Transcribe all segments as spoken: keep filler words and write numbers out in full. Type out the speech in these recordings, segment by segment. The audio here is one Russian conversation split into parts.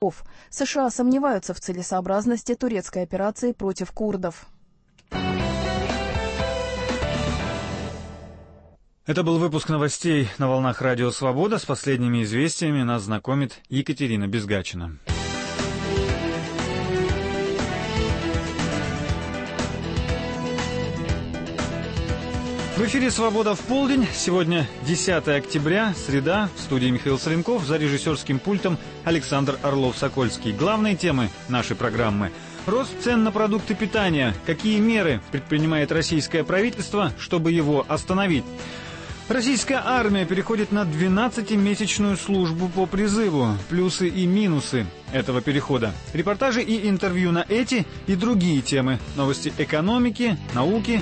Песков. США сомневаются в целесообразности турецкой операции против курдов. Это был выпуск новостей на волнах Радио Свобода. С последними известиями нас знакомит Екатерина Безгачина. В эфире «Свобода в полдень». Сегодня десятое октября, среда. В студии Михаил Соленков, за режиссерским пультом Александр Орлов-Сокольский. Главные темы нашей программы. Рост цен на продукты питания. Какие меры предпринимает российское правительство, чтобы его остановить? Российская армия переходит на двенадцатимесячную службу по призыву. Плюсы и минусы этого перехода. Репортажи и интервью на эти и другие темы. Новости экономики, науки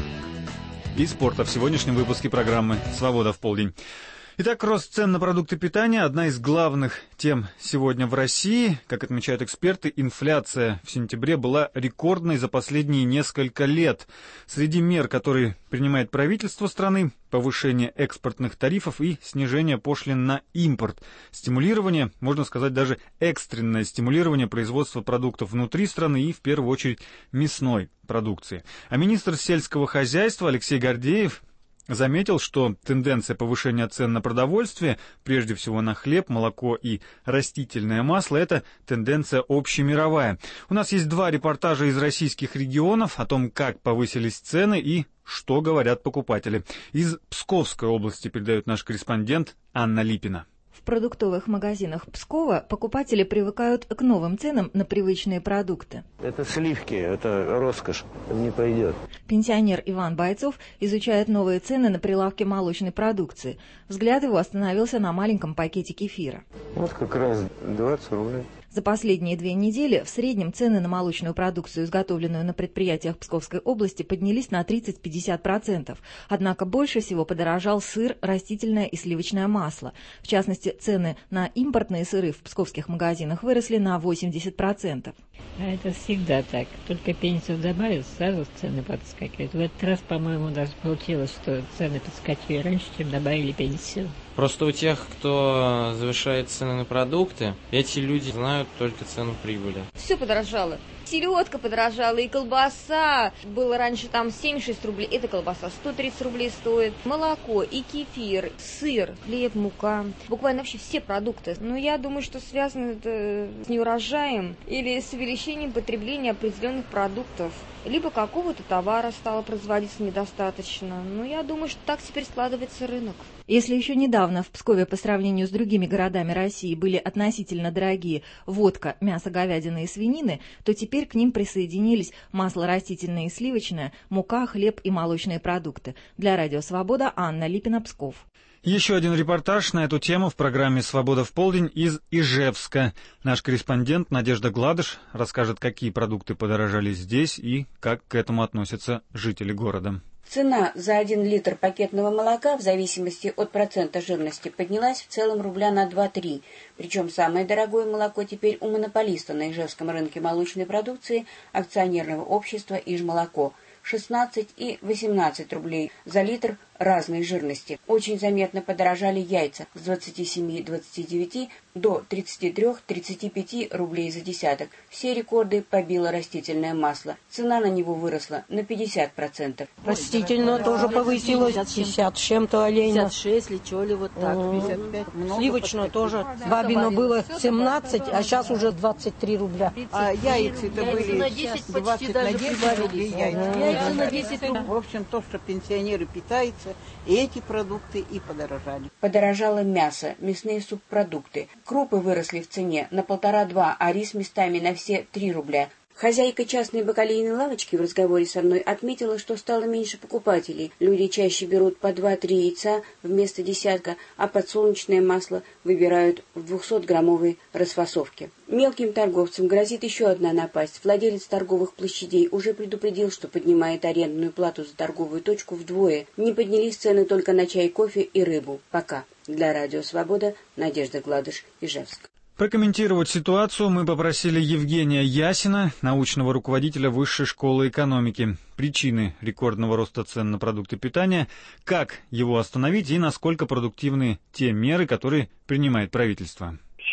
и спорта в сегодняшнем выпуске программы «Свобода в полдень». Итак, рост цен на продукты питания – одна из главных тем сегодня в России. Как отмечают эксперты, инфляция в сентябре была рекордной за последние несколько лет. Среди мер, которые принимает правительство страны, повышение экспортных тарифов и снижение пошлин на импорт. Стимулирование, можно сказать, даже экстренное стимулирование производства продуктов внутри страны и, в первую очередь, мясной продукции. А министр сельского хозяйства Алексей Гордеев заметил, что тенденция повышения цен на продовольствие, прежде всего на хлеб, молоко и растительное масло, это тенденция общемировая. У нас есть два репортажа из российских регионов о том, как повысились цены и что говорят покупатели. Из Псковской области передает наш корреспондент Анна Липина. В продуктовых магазинах Пскова покупатели привыкают к новым ценам на привычные продукты. Это сливки, это роскошь, не пойдет. Пенсионер Иван Бойцов изучает новые цены на прилавке молочной продукции. Взгляд его остановился на маленьком пакете кефира. Вот как раз двадцать рублей. За последние две недели в среднем цены на молочную продукцию, изготовленную на предприятиях Псковской области, поднялись на тридцать-пятьдесят процентов. Однако больше всего подорожал сыр, растительное и сливочное масло. В частности, цены на импортные сыры в псковских магазинах выросли на восемьдесят процентов. А это всегда так. Только пенсию добавят, сразу цены подскакивают. В этот раз, по-моему, даже получилось, что цены подскочили раньше, чем добавили пенсию. Просто у тех, кто завышает цены на продукты, эти люди знают только цену прибыли. Все подорожало. Селедка подорожала, и колбаса. Было раньше там семьдесят шесть рублей, эта колбаса сто тридцать рублей стоит. Молоко и кефир, сыр, хлеб, мука. Буквально вообще все продукты. Но я думаю, что связано это с неурожаем или с увеличением потребления определенных продуктов. Либо какого-то товара стало производиться недостаточно. Но я думаю, что так теперь складывается рынок. Если еще недавно в Пскове по сравнению с другими городами России были относительно дорогие водка, мясо, говядина и свинины, то теперь к ним присоединились масло растительное и сливочное, мука, хлеб и молочные продукты. Для Радио Свобода Анна Липина, Псков. Еще один репортаж на эту тему в программе «Свобода в полдень» из Ижевска. Наш корреспондент Надежда Гладыш расскажет, какие продукты подорожали здесь и как к этому относятся жители города. Цена за один литр пакетного молока в зависимости от процента жирности поднялась в целом рубля на два-три. Причем самое дорогое молоко теперь у монополиста на Ижевском рынке молочной продукции акционерного общества «Ижмолоко» – шестнадцать и восемнадцать рублей за литр разной жирности. Очень заметно подорожали яйца с двадцати семи - двадцати девяти до тридцати трёх - тридцати пяти рублей за десяток. Все рекорды побило растительное масло. Цена на него выросла на пятьдесят процентов. Растительное тоже повысилось. пятьдесят с чем-то оленя. пятьдесят шесть ли, что ли, вот так. пятьдесят пять. Сливочное тоже. Бабино было семнадцать, а сейчас уже двадцать три рубля. А яйца-то были двадцать на десять рублей. Яйца на десять рублей. В общем, то, что пенсионеры питаются, и эти продукты и подорожали. Подорожало мясо, мясные субпродукты. Крупы выросли в цене на полтора-два, а рис местами на все три рубля. Хозяйка частной бакалейной лавочки в разговоре со мной отметила, что стало меньше покупателей. Люди чаще берут по два-три яйца вместо десятка, а подсолнечное масло выбирают в двухсотграммовой расфасовке. Мелким торговцам грозит еще одна напасть. Владелец торговых площадей уже предупредил, что поднимает арендную плату за торговую точку вдвое. Не поднялись цены только на чай, кофе и рыбу. Пока. Для Радио Свобода Надежда Гладыш, Ижевск. Прокомментировать ситуацию мы попросили Евгения Ясина, научного руководителя Высшей школы экономики. Причины рекордного роста цен на продукты питания, как его остановить и насколько продуктивны те меры, которые принимает правительство.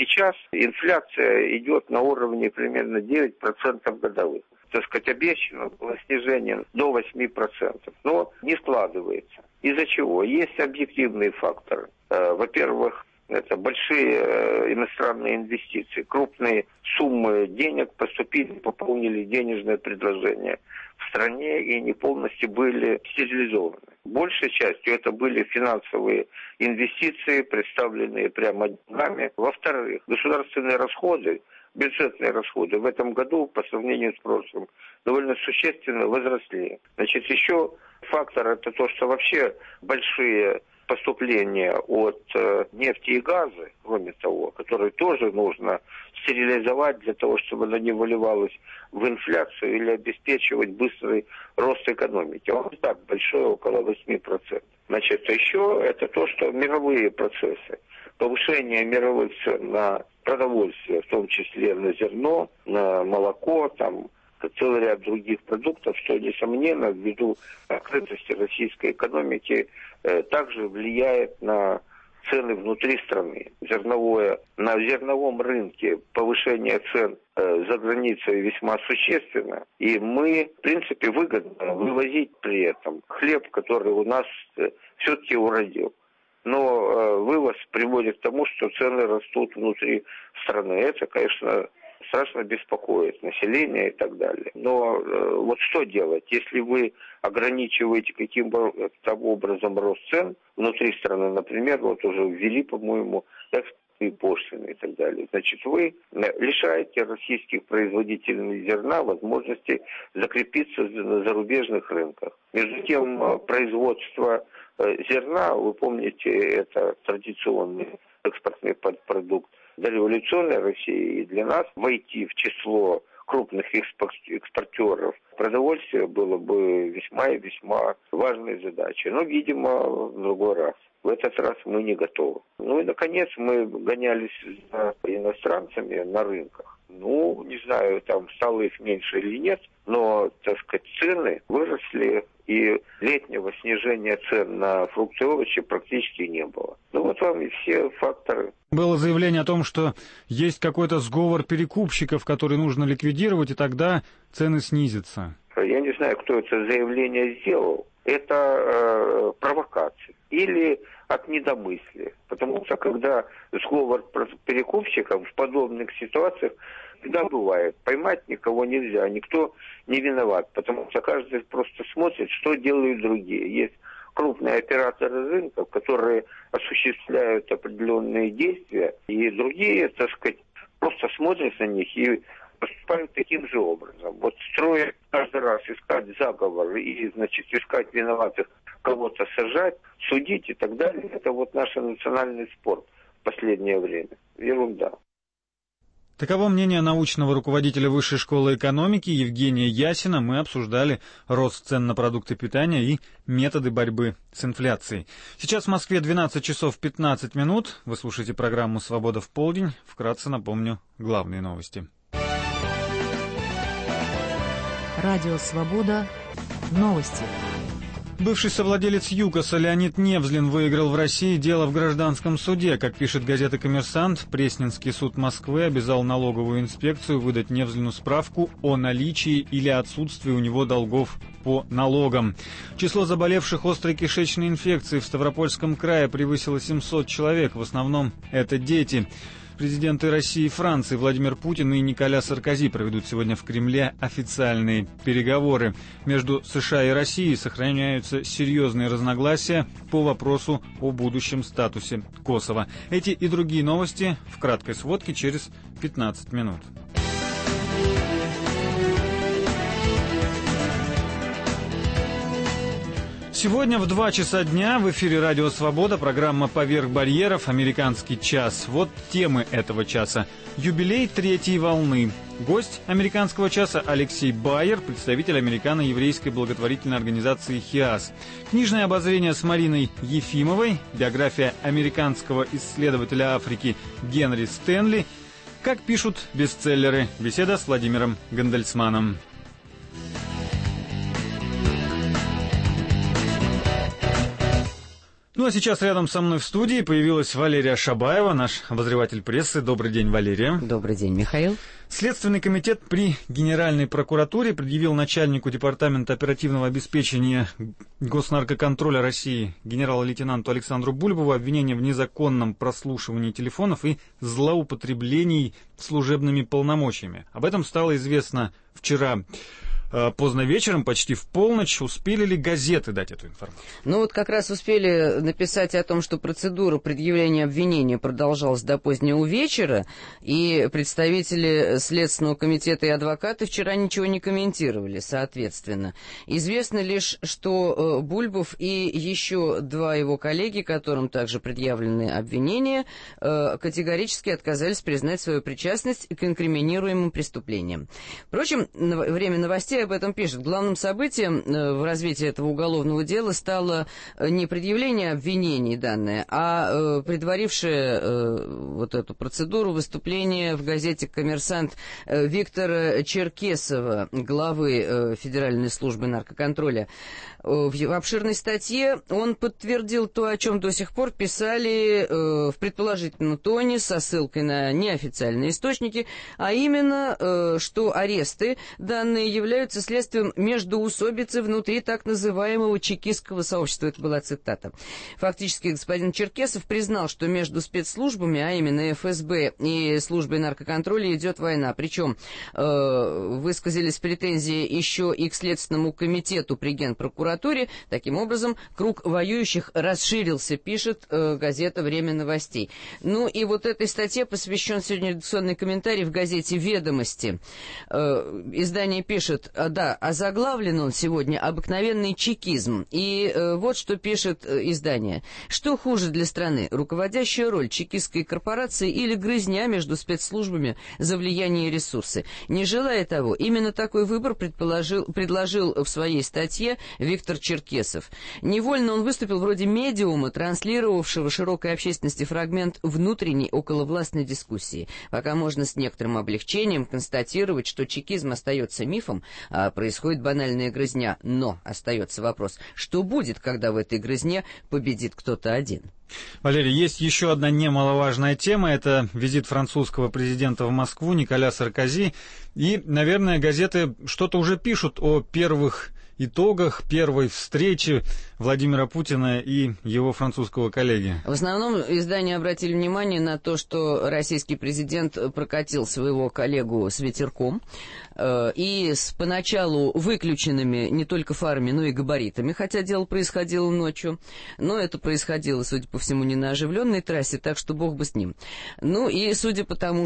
сейчас инфляция идет на уровне примерно девять процентов годовых. Так сказать, обещано было снижение до восемь процентов, но не складывается. Из-за чего? Есть объективные факторы. Во-первых, это большие иностранные инвестиции, крупные суммы денег поступили, пополнили денежное предложение в стране и не полностью были стерилизованы. Большей частью это были финансовые инвестиции, представленные прямо деньгами. Во-вторых, государственные расходы, бюджетные расходы в этом году по сравнению с прошлым довольно существенно возросли. Значит, еще фактор это то, что вообще большие поступления от э, нефти и газа, кроме того, которые тоже нужно стерилизовать для того, чтобы она не выливалась в инфляцию или обеспечивать быстрый рост экономики. Он и так большой, около восемь процентов. Значит, еще это то, что мировые процессы, повышение мировых цен на продовольствие, в том числе на зерно, на молоко, там, целый ряд других продуктов, что, несомненно, ввиду открытости российской экономики, э, также влияет на цены внутри страны. Зерновое, на зерновом рынке повышение цен э, за границей весьма существенно, и мы, в принципе, выгодно вывозить при этом хлеб, который у нас э, все-таки уродил. Но э, вывоз приводит к тому, что цены растут внутри страны. Это, конечно, страшно беспокоит население и так далее. Но э, вот что делать, если вы ограничиваете каким-то образом рост цен внутри страны, например, вот уже ввели, по-моему, экспортные пошлины и так далее. Значит, вы лишаете российских производителей зерна возможности закрепиться на зарубежных рынках. Между тем, производство зерна, вы помните, это традиционный экспортный продукт дореволюционной России, и для нас войти в число крупных экспортеров продовольствия было бы весьма и весьма важной задачей. Но, видимо, в другой раз. В этот раз мы не готовы. Ну и, наконец, мы гонялись за иностранцами на рынках. Ну, не знаю, там стало их меньше или нет, но, так сказать, цены выросли, и летнего снижения цен на фрукты и овощи практически не было. Ну вот вам и все факторы. Было заявление о том, что есть какой-то сговор перекупщиков, который нужно ликвидировать, и тогда цены снизятся. Я не знаю, кто это заявление сделал. Это э, провокация или от недомыслия. Потому что когда сговор перекупщиков в подобных ситуациях всегда бывает. Поймать никого нельзя, никто не виноват. Потому что каждый просто смотрит, что делают другие. Есть крупные операторы рынков, которые осуществляют определенные действия, и другие, так сказать, просто смотрят на них и поступают таким же образом. Вот строят каждый раз искать заговор и, значит, искать виноватых, кого-то сажать, судить и так далее. Это вот наш национальный спорт в последнее время. Ерунда. Таково мнение научного руководителя Высшей школы экономики Евгения Ясина. Мы обсуждали рост цен на продукты питания и методы борьбы с инфляцией. Сейчас в Москве двенадцать часов пятнадцать минут. Вы слушаете программу «Свобода в полдень». Вкратце напомню главные новости. Радио «Свобода». Новости. Бывший совладелец ЮКОСа Леонид Невзлин выиграл в России дело в гражданском суде. Как пишет газета «Коммерсант», Пресненский суд Москвы обязал налоговую инспекцию выдать Невзлину справку о наличии или отсутствии у него долгов по налогам. Число заболевших острой кишечной инфекцией в Ставропольском крае превысило семьсот человек. В основном это дети. Президенты России и Франции Владимир Путин и Николя Саркози проведут сегодня в Кремле официальные переговоры. Между США и Россией сохраняются серьезные разногласия по вопросу о будущем статусе Косово. Эти и другие новости в краткой сводке через пятнадцать минут. Сегодня в два часа дня в эфире «Радио Свобода» программа «Поверх барьеров. Американский час». Вот темы этого часа. Юбилей третьей волны. Гость американского часа Алексей Байер, представитель американо-еврейской благотворительной организации «ХИАС». Книжное обозрение с Мариной Ефимовой. Биография американского исследователя Африки Генри Стэнли. Как пишут бестселлеры. Беседа с Владимиром Гандельсманом. Ну а сейчас рядом со мной в студии появилась Валерия Шабаева, наш обозреватель прессы. Добрый день, Валерия. Добрый день, Михаил. Следственный комитет при Генеральной прокуратуре предъявил начальнику Департамента оперативного обеспечения Госнаркоконтроля России генерал-лейтенанту Александру Бульбову обвинение в незаконном прослушивании телефонов и злоупотреблении служебными полномочиями. Об этом стало известно вчера поздно вечером, почти в полночь. Успели ли газеты дать эту информацию? Ну вот как раз успели написать о том, что процедура предъявления обвинения продолжалась до позднего вечера, и представители Следственного комитета и адвокаты вчера ничего не комментировали, соответственно. Известно лишь, что Бульбов и еще два его коллеги, которым также предъявлены обвинения, категорически отказались признать свою причастность к инкриминируемым преступлениям. Впрочем, время новостей об этом пишет. Главным событием в развитии этого уголовного дела стало не предъявление обвинений данное, а предварившее вот эту процедуру выступление в газете «Коммерсант» Виктора Черкесова, главы Федеральной службы наркоконтроля. В обширной статье он подтвердил то, о чем до сих пор писали в предположительном тоне со ссылкой на неофициальные источники, а именно, что аресты данные являются следствием междоусобицы внутри так называемого чекистского сообщества. Это была цитата. Фактически господин Черкесов признал, что между спецслужбами, а именно эф эс бэ и службой наркоконтроля, идет война. Причем э, высказались претензии еще и к Следственному комитету при Генпрокуратуре. Таким образом, круг воюющих расширился, пишет э, газета «Время новостей». Ну и вот этой статье посвящен сегодня редакционный комментарий в газете «Ведомости». Э, издание пишет, да, озаглавлен он сегодня «Обыкновенный чекизм». И э, вот что пишет э, издание. Что хуже для страны? Руководящая роль чекистской корпорации или грызня между спецслужбами за влияние и ресурсы? Не желая того, именно такой выбор предположил, предложил в своей статье Виктор Черкесов. Невольно он выступил вроде медиума, транслировавшего широкой общественности фрагмент внутренней околовластной дискуссии. Пока можно с некоторым облегчением констатировать, что чекизм остается мифом, а происходит банальная грызня. Но остается вопрос, что будет, когда в этой грызне победит кто-то один? Валерий, есть еще одна немаловажная тема. Это визит французского президента в Москву Николя Саркози. И, наверное, газеты что-то уже пишут о первых итогах первой встречи Владимира Путина и его французского коллеги. В основном издания обратили внимание на то, что российский президент прокатил своего коллегу с ветерком э, и с поначалу выключенными не только фарами, но и габаритами, хотя дело происходило ночью. Но это происходило, судя по всему, не на оживленной трассе, так что бог бы с ним. Ну и судя по тому,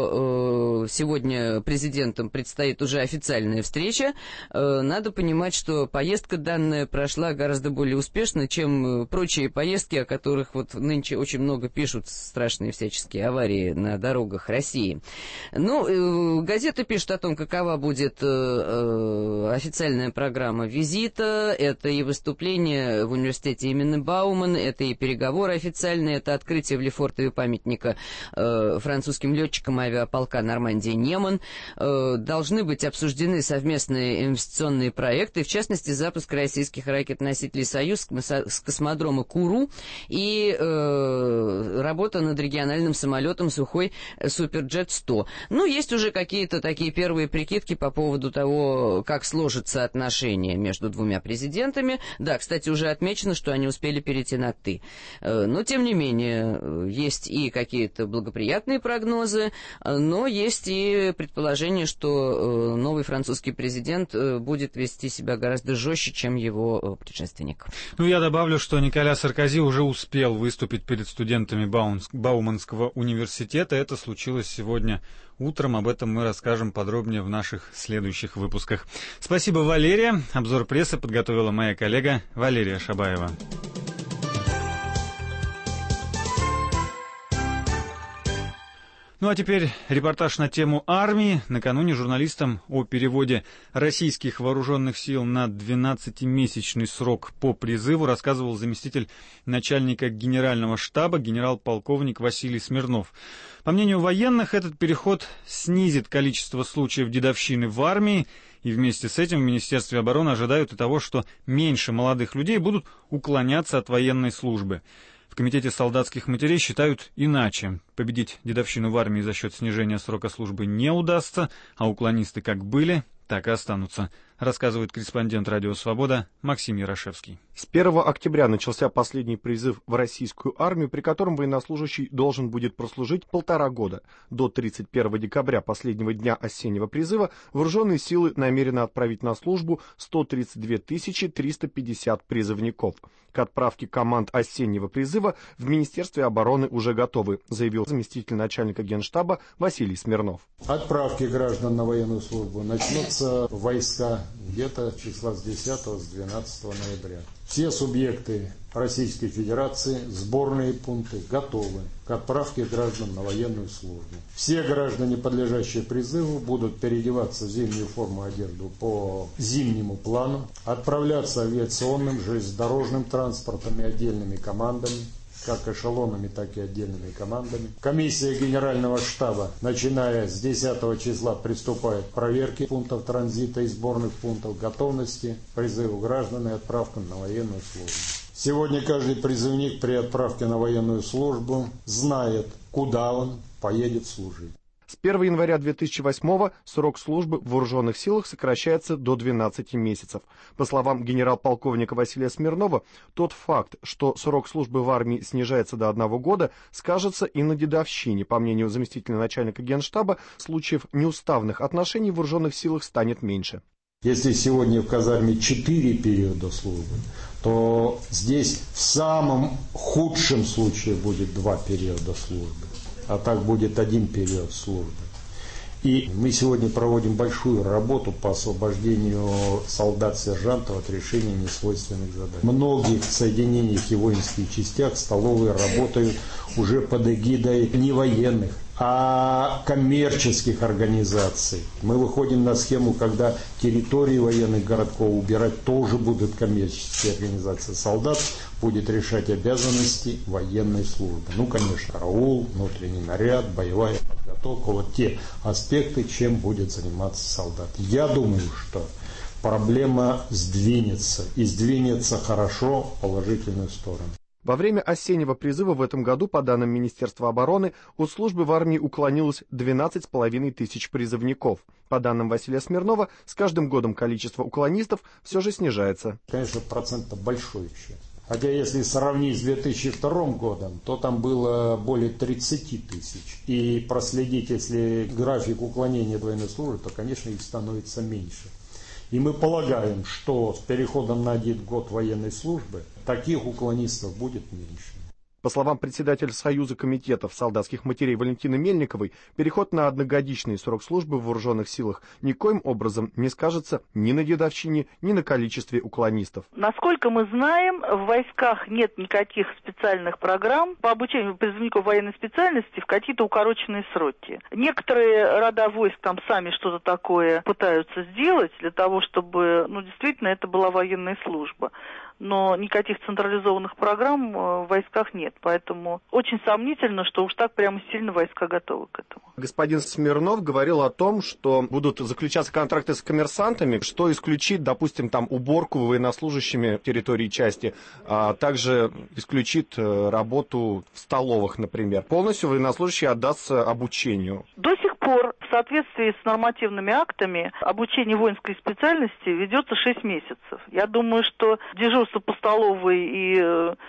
что э, сегодня президентам предстоит уже официальная встреча, э, надо понимать, что поездка данная прошла гораздо более успешно, чем прочие поездки, о которых вот нынче очень много пишут, страшные всяческие аварии на дорогах России. Ну, э, газета пишет о том, какова будет э, э, официальная программа визита. Это и выступление в университете имени Бауман, это и переговоры официальные, это открытие в Лефортове памятника э, французским летчикам авиаполка Нормандия-Неман. Э, должны быть обсуждены совместные инвестиционные проекты, в частности, запуск российских ракет-носителей «Союз» с космодрома Куру и э, работа над региональным самолетом «Сухой Суперджет сто». Ну, есть уже какие-то такие первые прикидки по поводу того, как сложатся отношения между двумя президентами. Да, кстати, уже отмечено, что они успели перейти на «ты». Э, но, тем не менее, есть и какие-то благоприятные прогнозы, но есть и предположение, что э, новый французский президент э, будет вести себя гораздо жестче, чем его предшественник. Ну, я добавлю, что Николя Саркози уже успел выступить перед студентами Бауманского университета. Это случилось сегодня утром. Об этом мы расскажем подробнее в наших следующих выпусках. Спасибо, Валерия. Обзор прессы подготовила моя коллега Валерия Шабаева. Ну а теперь репортаж на тему армии. Накануне журналистам о переводе российских вооруженных сил на двенадцатимесячный срок по призыву рассказывал заместитель начальника генерального штаба генерал-полковник Василий Смирнов. По мнению военных, этот переход снизит количество случаев дедовщины в армии И вместе с этим в Министерстве обороны ожидают и того, что меньше молодых людей будут уклоняться от военной службы. В Комитете солдатских матерей считают иначе. Победить дедовщину в армии за счет снижения срока службы не удастся, а уклонисты как были, так и останутся, рассказывает корреспондент «Радио Свобода» Максим Ярошевский. С первого октября начался последний призыв в российскую армию, при котором военнослужащий должен будет прослужить полтора года. До тридцать первого декабря, последнего дня осеннего призыва, вооруженные силы намерены отправить на службу сто тридцать две тысячи триста пятьдесят призывников. К отправке команд осеннего призыва в Министерстве обороны уже готовы, заявил заместитель начальника Генштаба Василий Смирнов. Отправки граждан на военную службу начнутся войска где-то числа с десятого, с двенадцатого ноября. Все субъекты Российской Федерации, сборные пункты готовы к отправке граждан на военную службу. Все граждане, подлежащие призыву, будут переодеваться в зимнюю форму одежду по зимнему плану, отправляться авиационным, железнодорожным транспортом и отдельными командами, как эшелонами, так и отдельными командами. Комиссия Генерального штаба, начиная с десятого числа, приступает к проверке пунктов транзита и сборных пунктов готовности, призыву граждан и отправкам на военную службу. Сегодня каждый призывник при отправке на военную службу знает, куда он поедет служить. С первого января две тысячи восьмого срок службы в вооруженных силах сокращается до двенадцати месяцев. По словам генерал-полковника Василия Смирнова, тот факт, что срок службы в армии снижается до одного года, скажется и на дедовщине. По мнению заместителя начальника Генштаба, случаев неуставных отношений в вооруженных силах станет меньше. Если сегодня в казарме четыре периода службы, то здесь в самом худшем случае будет два периода службы. А так будет один период службы. И мы сегодня проводим большую работу по освобождению солдат-сержантов от решения несвойственных задач. В многих соединениях и воинских частях столовые работают уже под эгидой не военных, а коммерческих организаций. Мы выходим на схему, когда территории военных городков убирать тоже будут коммерческие организации. Солдат будет решать обязанности военной службы. Ну, конечно, караул, внутренний наряд, боевая подготовка. Вот те аспекты, чем будет заниматься солдат. Я думаю, что проблема сдвинется. И сдвинется хорошо в положительную сторону. Во время осеннего призыва в этом году, по данным Министерства обороны, от службы в армии уклонилось двенадцать с половиной тысяч призывников. По данным Василия Смирнова, с каждым годом количество уклонистов все же снижается. Конечно, процент большой еще. Хотя если сравнить с две тысячи вторым годом, то там было более тридцати тысяч. И проследить, если график уклонения от военной службы, то, конечно, их становится меньше. И мы полагаем, что с переходом на один год военной службы таких уклонистов будет меньше. По словам председателя Союза комитетов солдатских матерей Валентины Мельниковой, переход на одногодичный срок службы в вооруженных силах никоим образом не скажется ни на дедовщине, ни на количестве уклонистов. Насколько мы знаем, в войсках нет никаких специальных программ по обучению призывников военной специальности в какие-то укороченные сроки. Некоторые рода войск там сами что-то такое пытаются сделать для того, чтобы, ну, действительно, это была военная служба. Но никаких централизованных программ в войсках нет. Поэтому очень сомнительно, что уж так прямо сильно войска готовы к этому. Господин Смирнов говорил о том, что будут заключаться контракты с коммерсантами, что исключит, допустим, там уборку военнослужащими территории части, а также исключит работу в столовых, например. Полностью военнослужащий отдастся обучению. До сих пор в соответствии с нормативными актами обучение воинской специальности ведется шесть месяцев. Я думаю, что дежурство по столовой и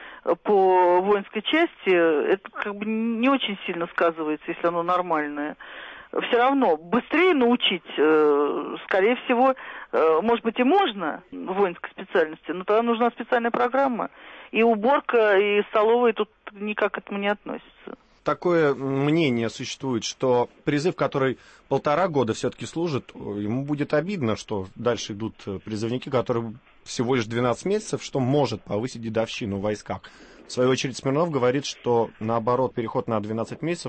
по воинской части, это как бы не очень сильно сказывается, если оно нормальное. Все равно быстрее научить, скорее всего, может быть, и можно в воинской специальности, но тогда нужна специальная программа. И уборка, и столовая тут никак к этому не относятся. Такое мнение существует, что призыв, который полтора года все-таки служит, ему будет обидно, что дальше идут призывники, которые всего лишь двенадцать месяцев, что может повысить дедовщину в войсках. В свою очередь Смирнов говорит, что наоборот, переход на двенадцать месяцев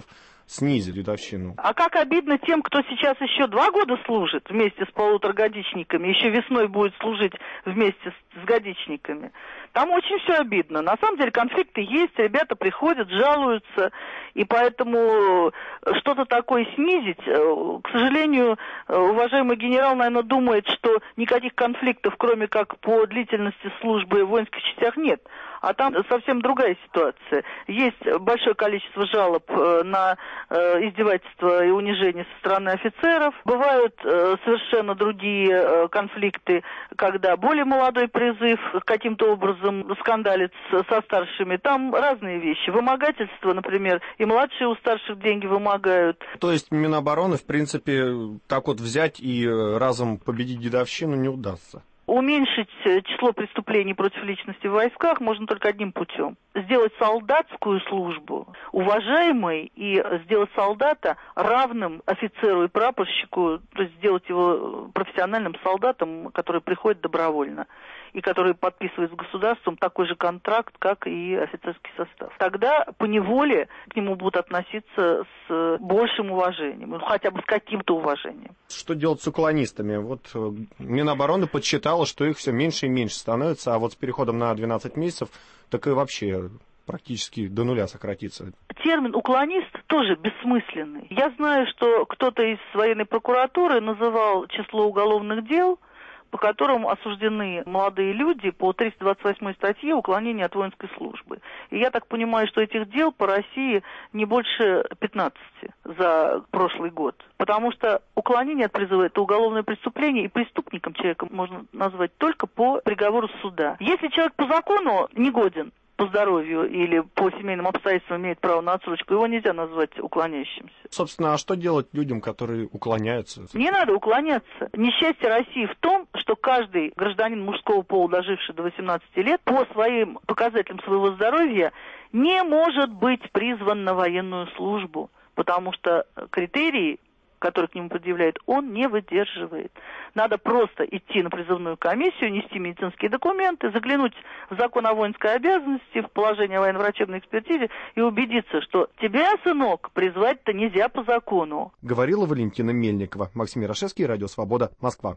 снизили дедовщину. А как обидно тем, кто сейчас еще два года служит вместе с полуторагодичниками, еще весной будет служить вместе с, с годичниками. Там очень все обидно. На самом деле конфликты есть, ребята приходят, жалуются, и поэтому что-то такое снизить, к сожалению, уважаемый генерал, наверное, думает, что никаких конфликтов, кроме как по длительности службы в воинских частях, нет. А там совсем другая ситуация. Есть большое количество жалоб на издевательства и унижения со стороны офицеров. Бывают совершенно другие конфликты, когда более молодой призыв каким-то образом скандалит со старшими. Там разные вещи. Вымогательство, например, и младшие у старших деньги вымогают. То есть Минобороны, в принципе, так вот взять и разом победить дедовщину не удастся? Уменьшить число преступлений против личности в войсках можно только одним путем. Сделать солдатскую службу уважаемой и сделать солдата равным офицеру и прапорщику, то есть сделать его профессиональным солдатом, который приходит добровольно и который подписывает с государством такой же контракт, как и офицерский состав. Тогда поневоле к нему будут относиться с большим уважением, ну, хотя бы с каким-то уважением. Что делать с уклонистами? Вот Минобороны подсчитала, что их все меньше и меньше становится, а вот с переходом на двенадцать месяцев так и вообще практически до нуля сократится. Термин «уклонист» тоже бессмысленный. Я знаю, что кто-то из военной прокуратуры называл число уголовных дел, по которым осуждены молодые люди по триста двадцать восьмой статье «Уклонение от воинской службы». И я так понимаю, что этих дел по России не больше пятнадцати за прошлый год. Потому что уклонение от призыва – это уголовное преступление, и преступником человека можно назвать только по приговору суда. Если человек по закону негоден, по здоровью или по семейным обстоятельствам имеет право на отсрочку, его нельзя назвать уклоняющимся. Собственно, а что делать людям, которые уклоняются? Не надо уклоняться. Несчастье России в том, что каждый гражданин мужского пола, доживший до восемнадцати лет, по своим показателям своего здоровья не может быть призван на военную службу, потому что критерии, который к нему предъявляет, он не выдерживает. Надо просто идти на призывную комиссию, нести медицинские документы, заглянуть в закон о воинской обязанности, в положение о военно-врачебной экспертизе и убедиться, что тебя, сынок, призвать-то нельзя по закону. Говорила Валентина Мельникова. Максим Ярошевский, Радио Свобода, Москва.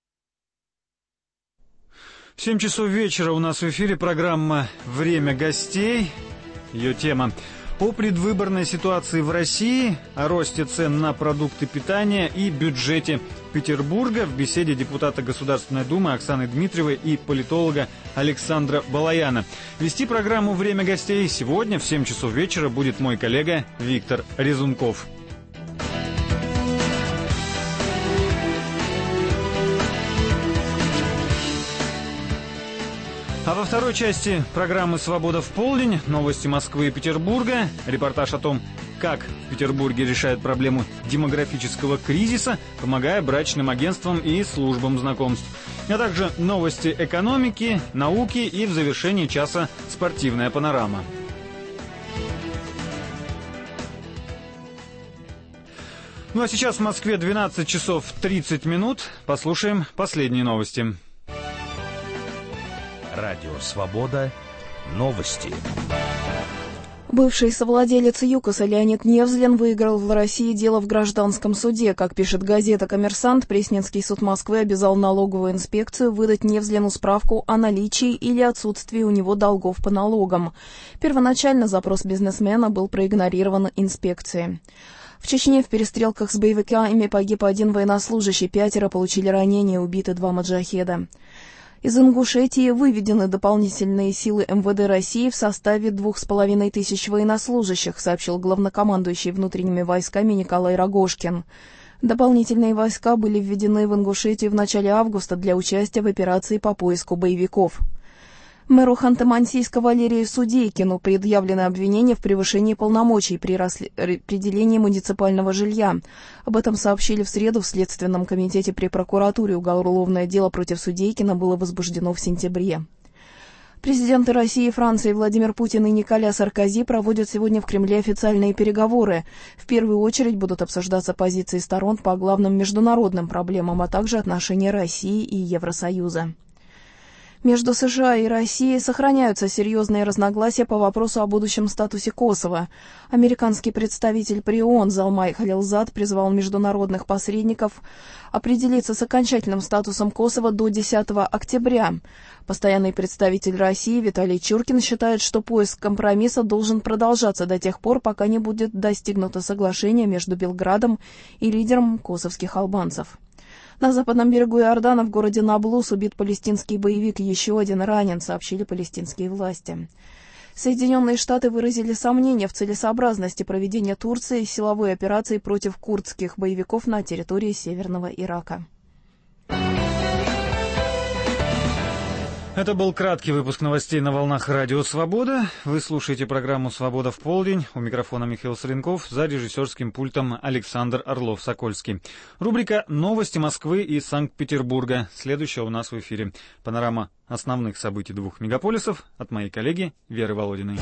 В семь часов вечера у нас в эфире программа «Время гостей». Ее тема о предвыборной ситуации в России, о росте цен на продукты питания и бюджете Петербурга в беседе депутата Государственной Думы Оксаны Дмитриевой и политолога Александра Балаяна. Вести программу «Время гостей» сегодня в семь часов вечера будет мой коллега Виктор Резунков. А во второй части программы «Свобода в полдень» новости Москвы и Петербурга, репортаж о том, как в Петербурге решают проблему демографического кризиса, помогая брачным агентствам и службам знакомств, а также новости экономики, науки и в завершении часа спортивная панорама. Ну а сейчас в Москве двенадцать часов тридцать минут. Послушаем последние новости. Радио «Свобода». Новости. Бывший совладелец ЮКОСа Леонид Невзлин выиграл в России дело в гражданском суде. Как пишет газета «Коммерсант», Пресненский суд Москвы обязал налоговую инспекцию выдать Невзлину справку о наличии или отсутствии у него долгов по налогам. Первоначально запрос бизнесмена был проигнорирован инспекцией. В Чечне в перестрелках с боевиками погиб один военнослужащий, пятеро получили ранения, убиты два маджахеда. Из Ингушетии выведены дополнительные силы эм вэ дэ России в составе двух с половиной тысяч военнослужащих, сообщил главнокомандующий внутренними войсками Николай Рогожкин. Дополнительные войска были введены в Ингушетию в начале августа для участия в операции по поиску боевиков. Мэру Ханты-Мансийска Валерию Судейкину предъявлены обвинения в превышении полномочий при распределении муниципального жилья. Об этом сообщили в среду в Следственном комитете при прокуратуре. Уголовное дело против Судейкина было возбуждено в сентябре. Президенты России и Франции Владимир Путин и Николя Саркози проводят сегодня в Кремле официальные переговоры. В первую очередь будут обсуждаться позиции сторон по главным международным проблемам, а также отношения России и Евросоюза. Между США и Россией сохраняются серьезные разногласия по вопросу о будущем статусе Косово. Американский представитель при ООН Залмай Халилзад призвал международных посредников определиться с окончательным статусом Косово до десятого октября. Постоянный представитель России Виталий Чуркин считает, что поиск компромисса должен продолжаться до тех пор, пока не будет достигнуто соглашение между Белградом и лидером косовских албанцев. На западном берегу Иордана в городе Наблус убит палестинский боевик, еще один ранен, сообщили палестинские власти. Соединенные Штаты выразили сомнения в целесообразности проведения Турции силовой операции против курдских боевиков на территории Северного Ирака. Это был краткий выпуск новостей на волнах Радио Свобода. Вы слушаете программу «Свобода в полдень». У микрофона Михаил Соленков, за режиссерским пультом Александр Орлов-Сокольский. Рубрика «Новости Москвы и Санкт-Петербурга». Следующая у нас в эфире. Панорама основных событий двух мегаполисов от моей коллеги Веры Володиной.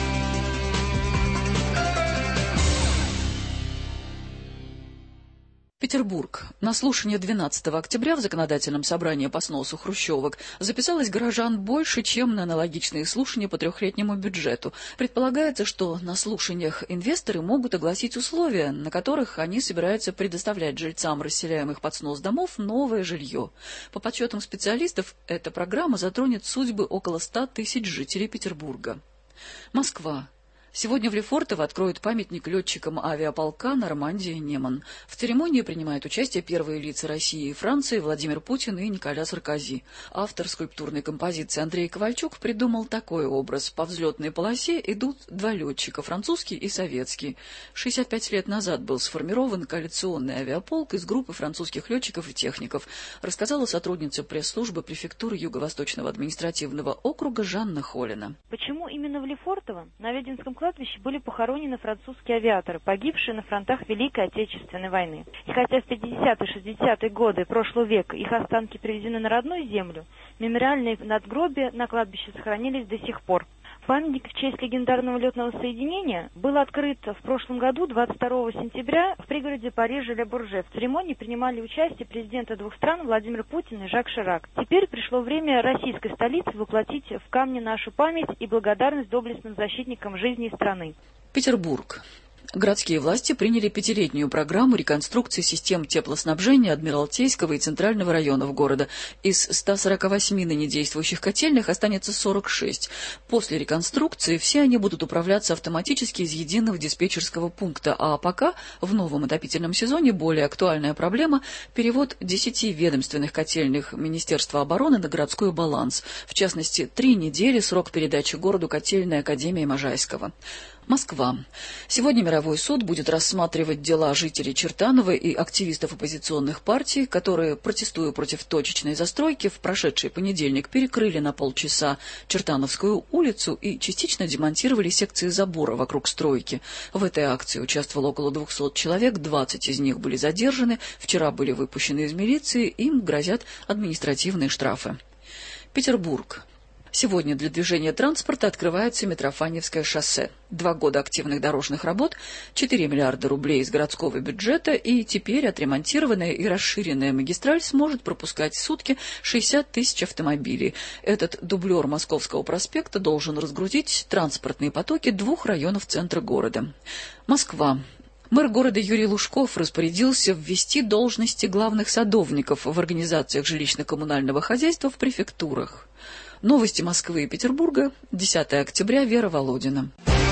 Петербург. На слушание двенадцатого октября в Законодательном собрании по сносу хрущевок записалось горожан больше, чем на аналогичные слушания по трехлетнему бюджету. Предполагается, что на слушаниях инвесторы могут огласить условия, на которых они собираются предоставлять жильцам расселяемых под снос домов новое жилье. По подсчетам специалистов, эта программа затронет судьбы около ста тысяч жителей Петербурга. Москва. Сегодня в Лефортово откроют памятник летчикам авиаполка «Нормандия Неман». В церемонии принимают участие первые лица России и Франции Владимир Путин и Николя Саркози. Автор скульптурной композиции Андрей Ковальчук придумал такой образ. По взлетной полосе идут два летчика, французский и советский. шестьдесят пять лет назад был сформирован коалиционный авиаполк из группы французских летчиков и техников, рассказала сотрудница пресс-службы префектуры Юго-Восточного административного округа Жанна Холина. Почему именно в Лефортово? На Веденском кладбище были похоронены французские авиаторы, погибшие на фронтах Великой Отечественной войны. И хотя в пятидесятые-шестидесятые годы прошлого века их останки привезены на родную землю, мемориальные надгробия на кладбище сохранились до сих пор. Памятник в честь легендарного летного соединения был открыт в прошлом году, двадцать второго сентября, в пригороде Парижа Ле-Бурже. В церемонии принимали участие президенты двух стран Владимир Путин и Жак Ширак. Теперь пришло время российской столицы воплотить в камне нашу память и благодарность доблестным защитникам жизни страны. Петербург. Городские власти приняли пятилетнюю программу реконструкции систем теплоснабжения Адмиралтейского и Центрального районов города. Из ста сорока восьми ныне действующих котельных останется сорок шесть. После реконструкции все они будут управляться автоматически из единого диспетчерского пункта, а пока в новом отопительном сезоне более актуальная проблема – перевод десяти ведомственных котельных Министерства обороны на городской баланс. В частности, три недели срок передачи городу котельной Академии Можайского. Москва. Сегодня мировой суд будет рассматривать дела жителей Чертанова и активистов оппозиционных партий, которые, протестуя против точечной застройки, в прошедший понедельник перекрыли на полчаса Чертановскую улицу и частично демонтировали секции забора вокруг стройки. В этой акции участвовало около двухсот человек, двадцать из них были задержаны, вчера были выпущены из милиции, им грозят административные штрафы. Петербург. Сегодня для движения транспорта открывается Митрофаневское шоссе. Два года активных дорожных работ, четыре миллиарда рублей из городского бюджета, и теперь отремонтированная и расширенная магистраль сможет пропускать в сутки шестьдесят тысяч автомобилей. Этот дублер Московского проспекта должен разгрузить транспортные потоки двух районов центра города. Москва. Мэр города Юрий Лужков распорядился ввести должности главных садовников в организациях жилищно-коммунального хозяйства в префектурах. Новости Москвы и Петербурга, десятого октября, Вера Володина.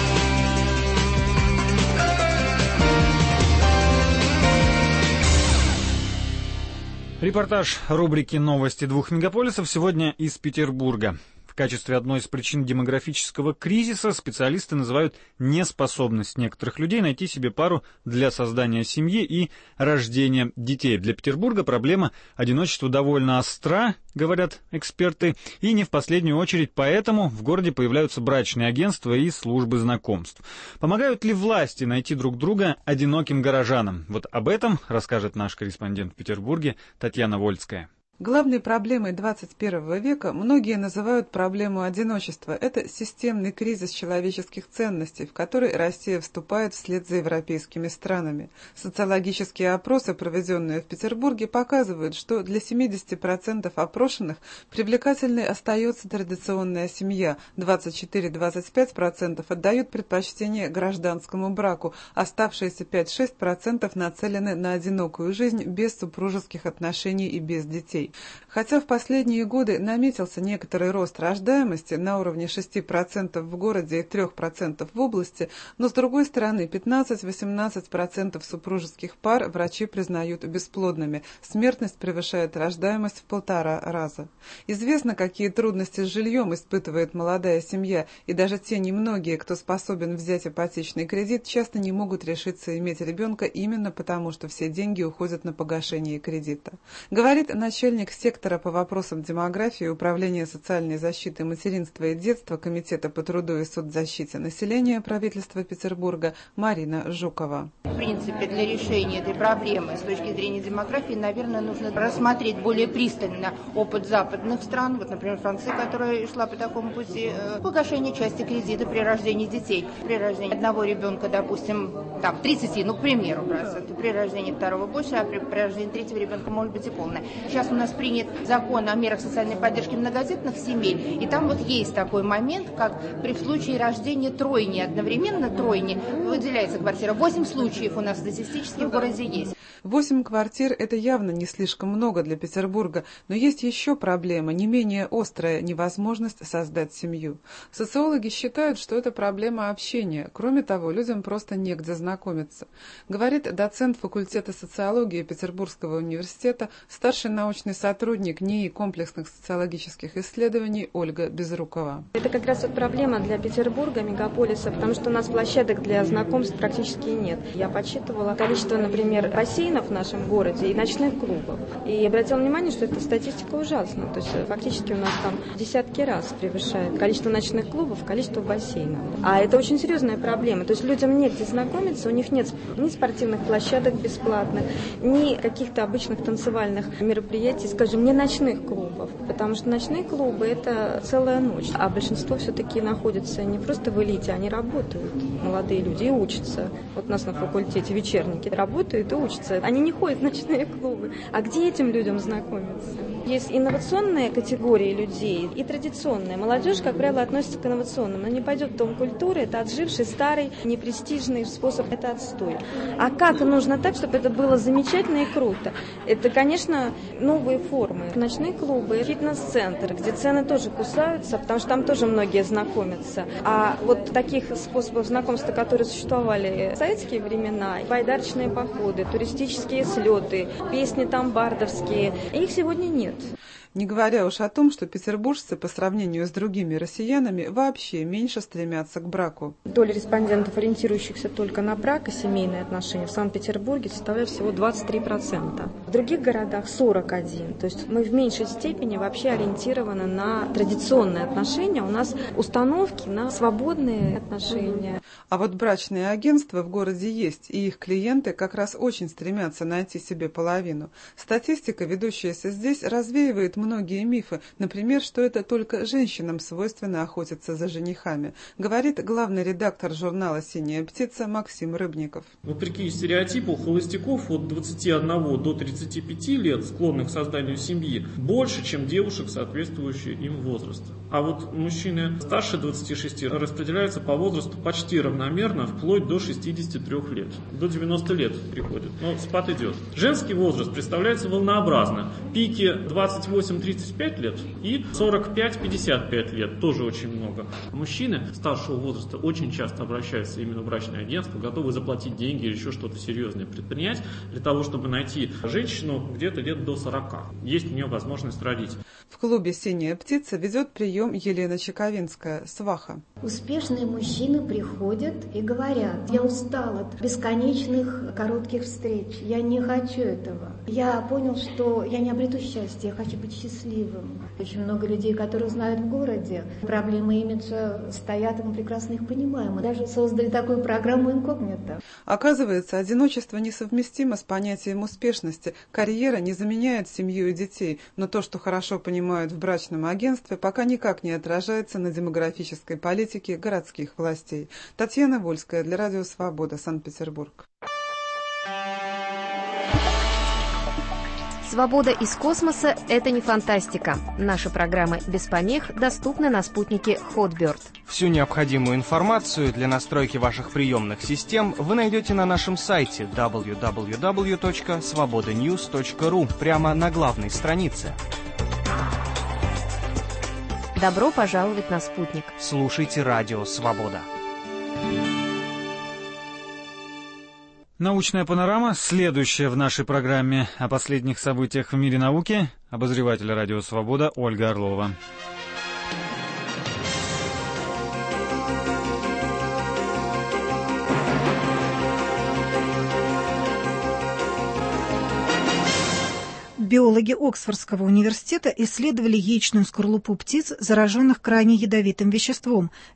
Репортаж рубрики «Новости двух мегаполисов» сегодня из Петербурга. В качестве одной из причин демографического кризиса специалисты называют неспособность некоторых людей найти себе пару для создания семьи и рождения детей. Для Петербурга проблема одиночества довольно остра, говорят эксперты, и не в последнюю очередь поэтому в городе появляются брачные агентства и службы знакомств. Помогают ли власти найти друг друга одиноким горожанам? Вот об этом расскажет наш корреспондент в Петербурге Татьяна Вольская. Главной проблемой двадцать первого века многие называют проблему одиночества. Это системный кризис человеческих ценностей, в который Россия вступает вслед за европейскими странами. Социологические опросы, проведенные в Петербурге, показывают, что для семидесяти процентов опрошенных привлекательной остается традиционная семья. двадцать четыре — двадцать пять процентов отдают предпочтение гражданскому браку, оставшиеся пять-шесть процентов нацелены на одинокую жизнь без супружеских отношений и без детей. Хотя в последние годы наметился некоторый рост рождаемости на уровне шести процентов в городе и трёх процентов в области, но с другой стороны пятнадцать-восемнадцать процентов супружеских пар врачи признают бесплодными. Смертность превышает рождаемость в полтора раза. Известно, какие трудности с жильем испытывает молодая семья, и даже те немногие, кто способен взять ипотечный кредит, часто не могут решиться иметь ребенка именно потому, что все деньги уходят на погашение кредита. Говорит начальник сектора по вопросам демографии Управления социальной защиты материнства и детства Комитета по труду и соцзащите населения правительства Петербурга Марина Жукова. В принципе, для решения этой проблемы с точки зрения демографии, наверное, нужно рассмотреть более пристально опыт западных стран, вот, например, Франции, которая шла по такому пути, погашение части кредита при рождении детей. При рождении одного ребенка, допустим, там, тридцати, ну, к примеру, процентов, при рождении второго больше, а при, при рождении третьего ребенка может быть и полное. Сейчас у нас принят закон о мерах социальной поддержки многодетных семей, и там вот есть такой момент, как при случае рождения тройни, одновременно тройни, выделяется квартира. Восемь случаев у нас статистически в городе есть. Восемь квартир – это явно не слишком много для Петербурга, но есть еще проблема, не менее острая – невозможность создать семью. Социологи считают, что это проблема общения. Кроме того, людям просто негде знакомиться. Говорит доцент факультета социологии Петербургского университета, старший научный сотрудник НИИ комплексных социологических исследований Ольга Безрукова. Это как раз вот проблема для Петербурга, мегаполиса, потому что у нас площадок для знакомств практически нет. Я подсчитывала количество, например, бассейнов в нашем городе и ночных клубов. И обратила внимание, что эта статистика ужасна. То есть фактически у нас там десятки раз превышает количество ночных клубов, количество бассейнов. А это очень серьезная проблема. То есть людям негде знакомиться, у них нет ни спортивных площадок бесплатных, ни каких-то обычных танцевальных мероприятий, скажем, не ночных клубов. Потому что ночные клубы – это целая ночь. А большинство все-таки находится не просто в элите, они работают, молодые люди, и учатся. Вот у нас на факультете вечерники работают и учатся. Они не ходят в ночные клубы. А где этим людям знакомиться? Есть инновационные категории людей и традиционные. Молодежь, как правило, относится к инновационным. Она не пойдет в дом культуры, это отживший, старый, непрестижный способ, это отстой. А как нужно так, чтобы это было замечательно и круто? Это, конечно, новые формы. Ночные клубы, фитнес-центр, где цены тоже кусаются, потому что там тоже многие знакомятся. А вот таких способов знакомства, которые существовали в советские времена, байдарочные походы, туристические слеты, песни там бардовские, их сегодня нет. Не говоря уж о том, что петербуржцы по сравнению с другими россиянами вообще меньше стремятся к браку. Доля респондентов, ориентирующихся только на брак и семейные отношения, в Санкт-Петербурге составляет всего двадцать три процента. В других городах сорок один процент. То есть мы в меньшей степени вообще ориентированы на традиционные отношения. У нас установки на свободные отношения. А вот брачные агентства в городе есть, и их клиенты как раз очень стремятся найти себе половину. Статистика, ведущаяся здесь, развеивает многие мифы, например, что это только женщинам свойственно охотиться за женихами, говорит главный редактор журнала «Синяя птица» Максим Рыбников. Вопреки стереотипу, холостяков от двадцати одного до тридцати пяти лет, склонных к созданию семьи, больше, чем девушек, соответствующих им возраста. А вот мужчины старше двадцати шести распределяются по возрасту почти равномерно, вплоть до шестидесяти трёх лет. До девяноста лет приходит, но спад идет. Женский возраст представляется волнообразно. Пики двадцать восемь — тридцать пять лет и сорок пять — пятьдесят пять лет, тоже очень много. Мужчины старшего возраста очень часто обращаются именно в брачное агентство, готовы заплатить деньги или еще что-то серьезное предпринять для того, чтобы найти женщину где-то лет до сорока. Есть у нее возможность родить. В клубе «Синяя птица» ведет прием Елена Чековинская, сваха. Успешные мужчины приходят и говорят: я устал от бесконечных коротких встреч, я не хочу этого. Я понял, что я не обрету счастья, я хочу быть счастливым. Очень много людей, которые знают в городе, проблемы имиджа стоят, и мы прекрасно их понимаем. Мы даже создали такую программу инкогнито. Оказывается, одиночество несовместимо с понятием успешности. Карьера не заменяет семью и детей, но то, что хорошо понимают в брачном агентстве, пока никак не отражается на демографической политике городских властей. Татьяна Вольская для Радио Свобода, Санкт-Петербург. Свобода из космоса – это не фантастика. Наши программы без помех доступны на спутнике Hotbird. Всю необходимую информацию для настройки ваших приемных систем вы найдете на нашем сайте дабл ю дабл ю дабл ю точка свобода ньюс точка ру прямо на главной странице. Добро пожаловать на спутник. Слушайте Радио Свобода. Научная панорама, следующая в нашей программе о последних событиях в мире науки, обозреватель Радио Свобода Ольга Орлова. Биологи Оксфордского университета исследовали яичную скорлупу птиц, зараженных крайне ядовитым веществом –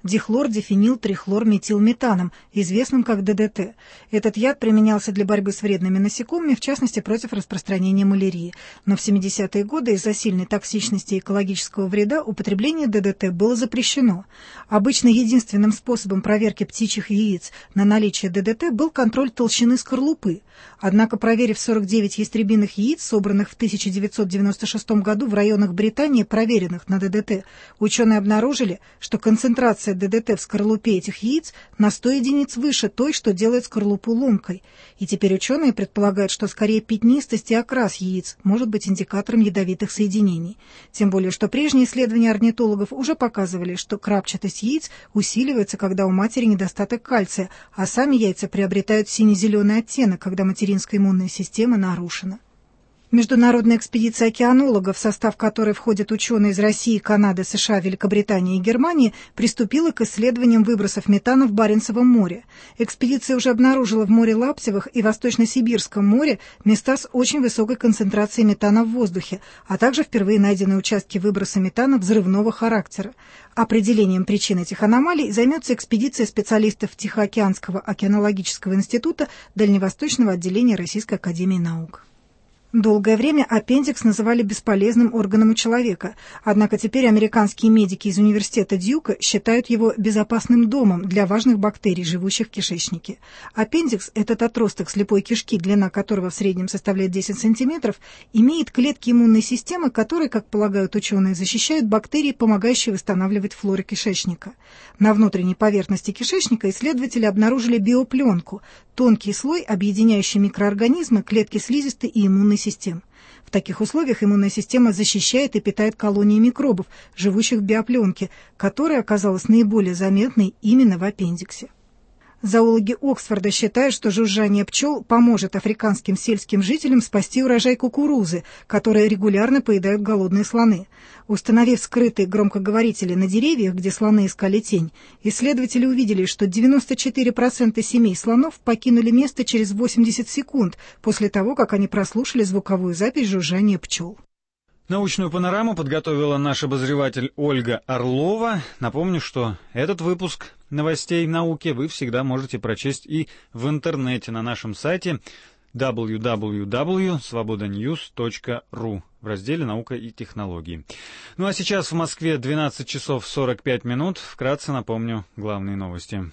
дихлордифенилтрихлорметилметаном, известным как ДДТ. Этот яд применялся для борьбы с вредными насекомыми, в частности, против распространения малярии. Но в семидесятые годы из-за сильной токсичности и экологического вреда употребление ДДТ было запрещено. Обычно единственным способом проверки птичьих яиц на наличие ДДТ был контроль толщины скорлупы. Однако, проверив сорок девять ястребиных яиц, собранных в тысяча девятьсот девяносто шестом году в районах Британии, проверенных на ДДТ, ученые обнаружили, что концентрация ДДТ в скорлупе этих яиц на сто единиц выше той, что делает скорлупу ломкой. И теперь ученые предполагают, что скорее пятнистость и окрас яиц может быть индикатором ядовитых соединений. Тем более, что прежние исследования орнитологов уже показывали, что крапчатость яиц усиливается, когда у матери недостаток кальция, а сами яйца приобретают сине-зеленый оттенок, когда материнская иммунная система нарушена. Международная экспедиция океанологов, в состав которой входят ученые из России, Канады, США, Великобритании и Германии, приступила к исследованиям выбросов метана в Баренцевом море. Экспедиция уже обнаружила в море Лаптевых и Восточно-Сибирском море места с очень высокой концентрацией метана в воздухе, а также впервые найдены участки выброса метана взрывного характера. Определением причин этих аномалий займется экспедиция специалистов Тихоокеанского океанологического института Дальневосточного отделения Российской академии наук. Долгое время аппендикс называли бесполезным органом у человека, однако теперь американские медики из университета Дьюка считают его безопасным домом для важных бактерий, живущих в кишечнике. Аппендикс, этот отросток слепой кишки, длина которого в среднем составляет десять сантиметров, имеет клетки иммунной системы, которые, как полагают ученые, защищают бактерии, помогающие восстанавливать флору кишечника. На внутренней поверхности кишечника исследователи обнаружили биопленку, тонкий слой, объединяющий микроорганизмы, клетки слизистой и иммунной систем. В таких условиях иммунная система защищает и питает колонии микробов, живущих в биопленке, которая оказалась наиболее заметной именно в аппендиксе. Зоологи Оксфорда считают, что жужжание пчел поможет африканским сельским жителям спасти урожай кукурузы, который регулярно поедают голодные слоны. Установив скрытые громкоговорители на деревьях, где слоны искали тень, исследователи увидели, что девяносто четыре процента семей слонов покинули место через восемьдесят секунд после того, как они прослушали звуковую запись жужжания пчел. Научную панораму подготовила наш обозреватель Ольга Орлова. Напомню, что этот выпуск новостей науки вы всегда можете прочесть и в интернете на нашем сайте дабл ю дабл ю дабл ю точка свобода ньюс точка ру в разделе «Наука и технологии». Ну а сейчас в Москве двенадцать часов сорок пять минут. Вкратце напомню главные новости.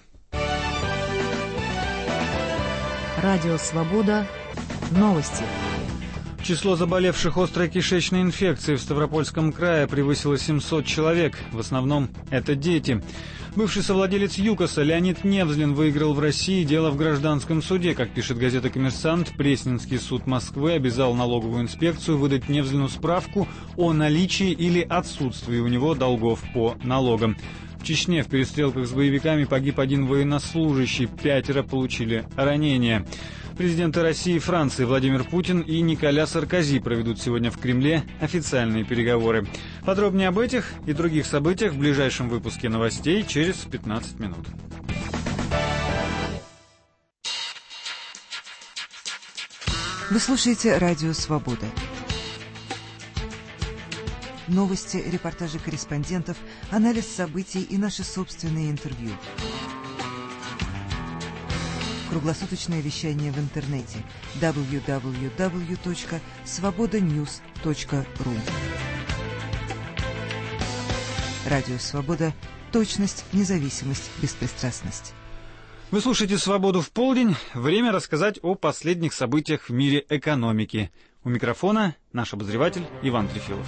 Радио «Свобода». Новости. Число заболевших острой кишечной инфекцией в Ставропольском крае превысило семьсот человек. В основном это дети. Бывший совладелец ЮКОСа Леонид Невзлин выиграл в России дело в гражданском суде. Как пишет газета «Коммерсант», Пресненский суд Москвы обязал налоговую инспекцию выдать Невзлину справку о наличии или отсутствии у него долгов по налогам. В Чечне в перестрелках с боевиками погиб один военнослужащий, пятеро получили ранения. Президенты России и Франции Владимир Путин и Николя Саркози проведут сегодня в Кремле официальные переговоры. Подробнее об этих и других событиях в ближайшем выпуске новостей через пятнадцать минут. Вы слушаете Радио «Свобода». новости, репортажи корреспондентов, анализ событий и наши собственные интервью. Круглосуточное вещание в интернете дабл ю дабл ю дабл ю точка свобода ньюс точка ру. Радио «Свобода». Точность, независимость, беспристрастность. Вы слушаете «Свободу в полдень». Время рассказать о последних событиях в мире экономики. У микрофона наш обозреватель Иван Трефилов.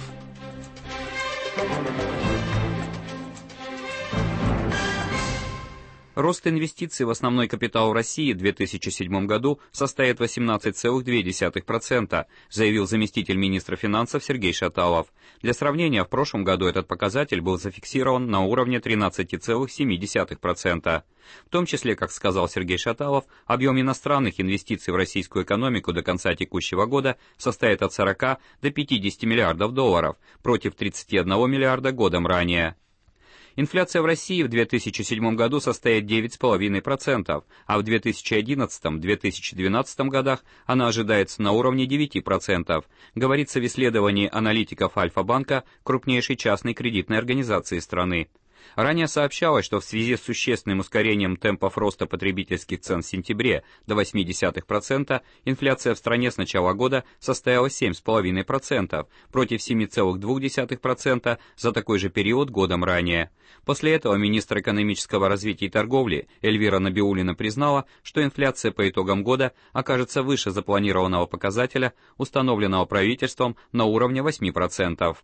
Рост инвестиций в основной капитал России в две тысячи седьмом году составит восемнадцать целых две десятых процента, заявил заместитель министра финансов Сергей Шаталов. Для сравнения, в прошлом году этот показатель был зафиксирован на уровне тринадцать целых семь десятых процента. В том числе, как сказал Сергей Шаталов, объем иностранных инвестиций в российскую экономику до конца текущего года составит от сорока до пятидесяти миллиардов долларов, против тридцати одного миллиарда годом ранее. Инфляция в России в две тысячи седьмом году составит девять целых пять десятых процента, а в две тысячи одиннадцатом — две тысячи двенадцатом годах она ожидается на уровне девяти процентов, говорится в исследовании аналитиков Альфа-банка, крупнейшей частной кредитной организации страны. Ранее сообщалось, что в связи с существенным ускорением темпов роста потребительских цен в сентябре до восьми десятых процента инфляция в стране с начала года составила семь целых пять десятых процента против семи целых двух десятых процента за такой же период годом ранее. После этого министр экономического развития и торговли Эльвира Набиуллина признала, что инфляция по итогам года окажется выше запланированного показателя, установленного правительством на уровне восьми процентов.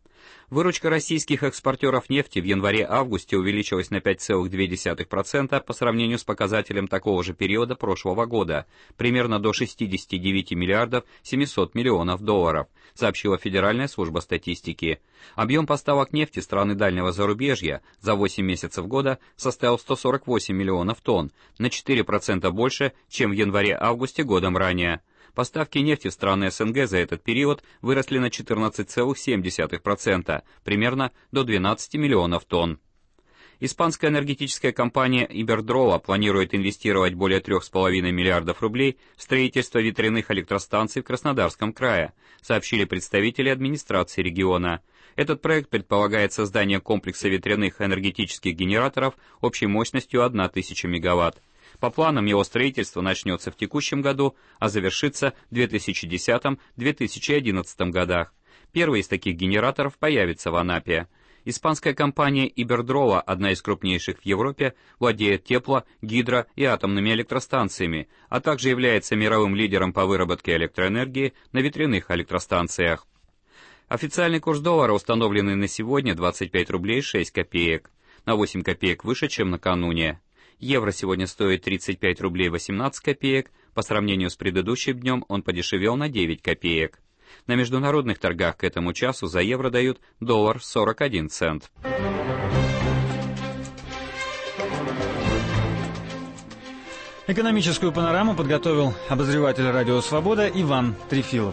Выручка российских экспортеров нефти в январе-августе увеличилась на пять целых две десятых процента по сравнению с показателем такого же периода прошлого года, примерно до шестидесяти девяти миллиардов семисот миллионов долларов, сообщила Федеральная служба статистики. Объем поставок нефти страны дальнего зарубежья за восемь месяцев года составил сто сорок восемь миллионов тонн, на четыре процента больше, чем в январе-августе годом ранее. Поставки нефти в страны СНГ за этот период выросли на четырнадцать целых семь десятых процента, примерно до двенадцати миллионов тонн. Испанская энергетическая компания Ибердрола планирует инвестировать более трех с половиной миллиардов рублей в строительство ветряных электростанций в Краснодарском крае, сообщили представители администрации региона. Этот проект предполагает создание комплекса ветряных энергетических генераторов общей мощностью одна тысяча мегаватт. По планам его строительство начнется в текущем году, а завершится в две тысячи десятом — две тысячи одиннадцатом годах. Первый из таких генераторов появится в Анапе. Испанская компания Ибердрола, одна из крупнейших в Европе, владеет тепло-, гидро- и атомными электростанциями, а также является мировым лидером по выработке электроэнергии на ветряных электростанциях. Официальный курс доллара, установленный на сегодня, двадцать пять рублей шесть копеек, на восемь копеек выше, чем накануне. Евро сегодня стоит тридцать пять рублей восемнадцать копеек, по сравнению с предыдущим днем он подешевел на девять копеек. На международных торгах к этому часу за евро дают доллар сорок один цент. Экономическую панораму подготовил обозреватель «Радио Свобода» Иван Трефилов.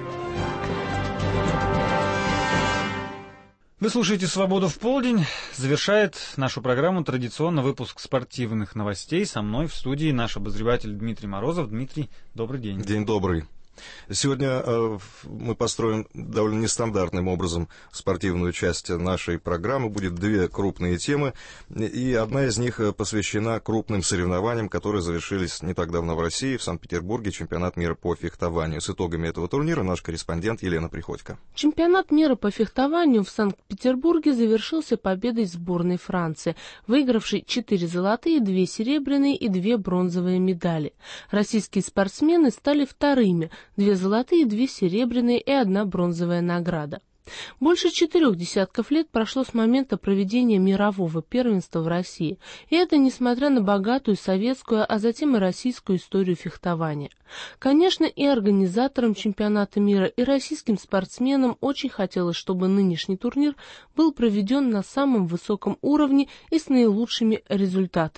Вы слушаете «Свободу в полдень». Завершает нашу программу традиционно выпуск спортивных новостей. Со мной в студии наш обозреватель Дмитрий Морозов. Дмитрий, добрый день. День добрый. Сегодня э, мы построим довольно нестандартным образом спортивную часть нашей программы. Будет две крупные темы, и одна из них посвящена крупным соревнованиям, которые завершились не так давно в России, в Санкт-Петербурге, чемпионат мира по фехтованию. С итогами этого турнира наш корреспондент Елена Приходько. Чемпионат мира по фехтованию в Санкт-Петербурге завершился победой сборной Франции, выигравшей четыре золотые, две серебряные и две бронзовые медали. Российские спортсмены стали вторыми. Две золотые, две серебряные и одна бронзовая награда. Больше четырех десятков лет прошло с момента проведения мирового первенства в России, и это несмотря на богатую советскую, а затем и российскую историю фехтования. Конечно, и организаторам чемпионата мира, и российским спортсменам очень хотелось, чтобы нынешний турнир был проведен на самом высоком уровне и с наилучшими результатами.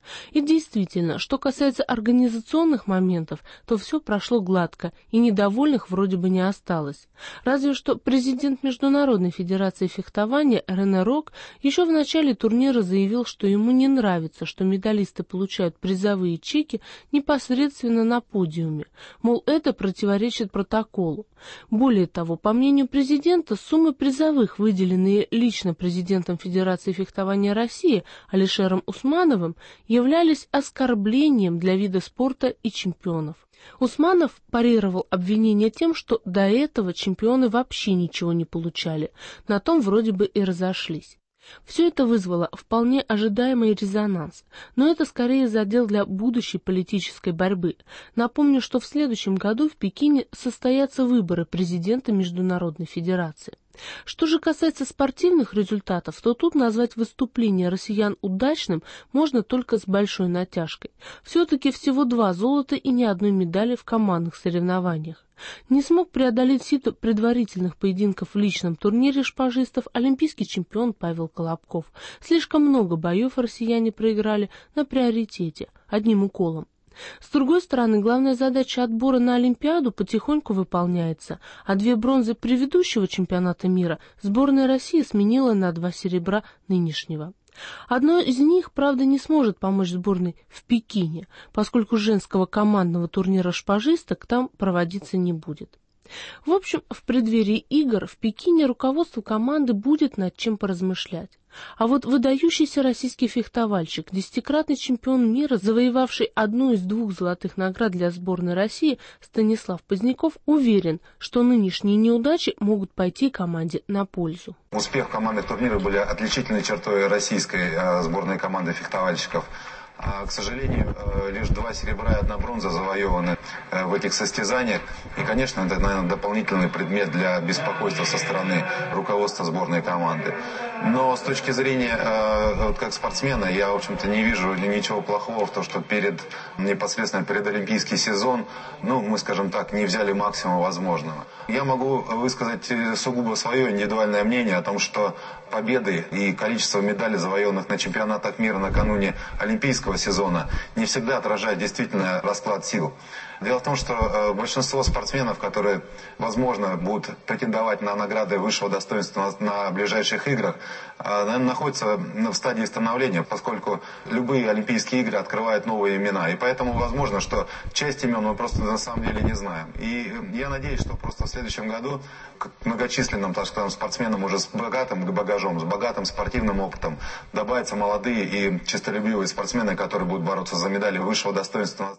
И действительно, что касается организационных моментов, то все прошло гладко, и недовольных вроде бы не осталось. Разве что президент Международной федерации фехтования Рене Рок еще в начале турнира заявил, что ему не нравится, что медалисты получают призовые чеки непосредственно на подиуме, мол, это противоречит протоколу. Более того, по мнению президента, суммы призовых, выделенные лично президентом Федерации фехтования России Алишером Усмановым, являлись оскорблением для вида спорта и чемпионов. Усманов парировал обвинение тем, что до этого чемпионы вообще ничего не получали, на том вроде бы и разошлись. Все это вызвало вполне ожидаемый резонанс, но это скорее задел для будущей политической борьбы. Напомню, что в следующем году в Пекине состоятся выборы президента Международной Федерации. Что же касается спортивных результатов, то тут назвать выступление россиян удачным можно только с большой натяжкой. Все-таки всего два золота и ни одной медали в командных соревнованиях. Не смог преодолеть сито предварительных поединков в личном турнире шпажистов олимпийский чемпион Павел Колобков. Слишком много боев россияне проиграли на приоритете, одним уколом. С другой стороны, главная задача отбора на Олимпиаду потихоньку выполняется, а две бронзы предыдущего чемпионата мира сборная России сменила на два серебра нынешнего. Одно из них, правда, не сможет помочь сборной в Пекине, поскольку женского командного турнира шпажисток там проводиться не будет. В общем, в преддверии игр в Пекине руководству команды будет над чем поразмышлять. А вот выдающийся российский фехтовальщик, десятикратный чемпион мира, завоевавший одну из двух золотых наград для сборной России, Станислав Поздняков, уверен, что нынешние неудачи могут пойти команде на пользу. Успех командных турниров были отличительной чертой российской э, сборной команды фехтовальщиков. А, к сожалению, лишь два серебра и одна бронза завоеваны в этих состязаниях. И, конечно, это, наверное, дополнительный предмет для беспокойства со стороны руководства сборной команды. Но с точки зрения, вот как спортсмена, я, в общем-то, не вижу ничего плохого в том, что перед, непосредственно перед олимпийский сезон, ну, мы, скажем так, не взяли максимум возможного. Я могу высказать сугубо свое индивидуальное мнение о том, что победы и количество медалей, завоеванных на чемпионатах мира накануне олимпийского сезона, не всегда отражает действительно расклад сил. Дело в том, что большинство спортсменов, которые, возможно, будут претендовать на награды высшего достоинства на ближайших играх, наверное, находятся в стадии становления, поскольку любые Олимпийские игры открывают новые имена. И поэтому возможно, что часть имен мы просто на самом деле не знаем. И я надеюсь, что просто в следующем году к многочисленным, так скажем, спортсменам уже с богатым багажом, с богатым спортивным опытом добавятся молодые и честолюбивые спортсмены, которые будут бороться за медали высшего достоинства.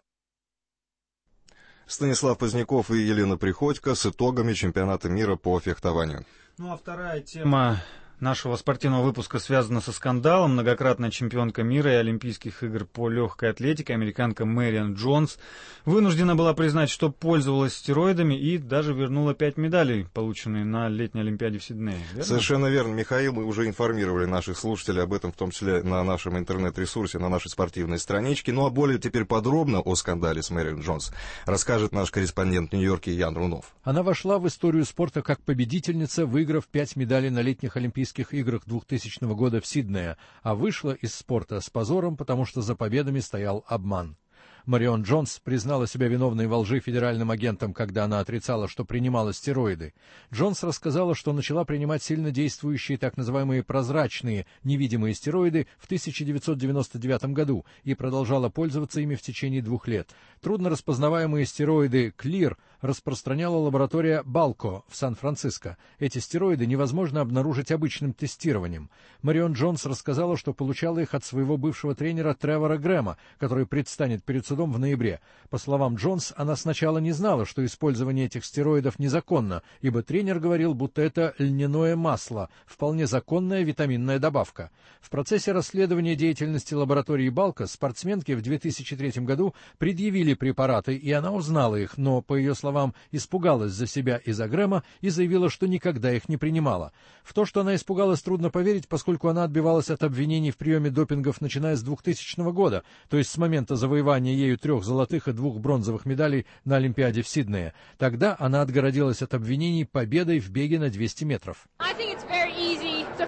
Станислав Поздняков и Елена Приходько с итогами чемпионата мира по фехтованию. Ну а вторая тема нашего спортивного выпуска связана со скандалом. Многократная чемпионка мира и Олимпийских игр по легкой атлетике, американка Мэриан Джонс, вынуждена была признать, что пользовалась стероидами и даже вернула пять медалей, полученные на летней Олимпиаде в Сиднее. Верно? Совершенно верно, Михаил. Мы уже информировали наших слушателей об этом, в том числе на нашем интернет-ресурсе, на нашей спортивной страничке. Ну а более теперь подробно о скандале с Мэриан Джонс расскажет наш корреспондент в Нью-Йорке Ян Рунов. Она вошла в историю спорта как победительница, выиграв пять медалей на летних Олимпийских играх двухтысячного года в Сиднее, а вышла из спорта с позором, потому что за победами стоял обман. Мэриан Джонс признала себя виновной во лжи федеральным агентам, когда она отрицала, что принимала стероиды. Джонс рассказала, что начала принимать сильно действующие так называемые прозрачные, невидимые стероиды в тысяча девятьсот девяносто девятом году и продолжала пользоваться ими в течение двух лет. Трудно распознаваемые стероиды «Клир» распространяла лаборатория Балко в Сан-Франциско. Эти стероиды невозможно обнаружить обычным тестированием. Мэриан Джонс рассказала, что получала их от своего бывшего тренера Тревора Грэма, который предстанет перед судом в ноябре. По словам Джонс, она сначала не знала, что использование этих стероидов незаконно, ибо тренер говорил, будто это льняное масло, вполне законная витаминная добавка. В процессе расследования деятельности лаборатории Балко спортсменке в две тысячи третьем году предъявили препараты, и она узнала их, но, по ее словам, испугалась за себя и за Грэма и заявила, что никогда их не принимала. В то, что она испугалась, трудно поверить, поскольку она отбивалась от обвинений в приеме допингов, начиная с двухтысячного года, то есть с момента завоевания ею трех золотых и двух бронзовых медалей на Олимпиаде в Сиднее. Тогда она отгородилась от обвинений победой в беге на двести метров.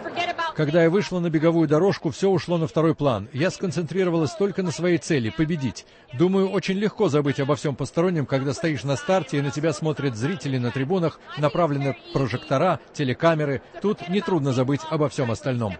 Когда я вышла на беговую дорожку, все ушло на второй план. Я сконцентрировалась только на своей цели — победить. Думаю, очень легко забыть обо всем постороннем, когда стоишь на старте, и на тебя смотрят зрители на трибунах, направлены прожектора, телекамеры. Тут нетрудно забыть обо всем остальном.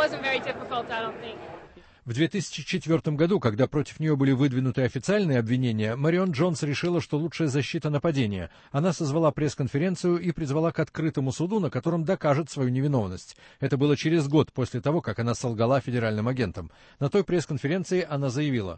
В две тысячи четвёртом году, когда против нее были выдвинуты официальные обвинения, Марион Джонс решила, что лучшая защита — нападения. Она созвала пресс-конференцию и призвала к открытому суду, на котором докажет свою невиновность. Это было через год после того, как она солгала федеральным агентам. На той пресс-конференции она заявила: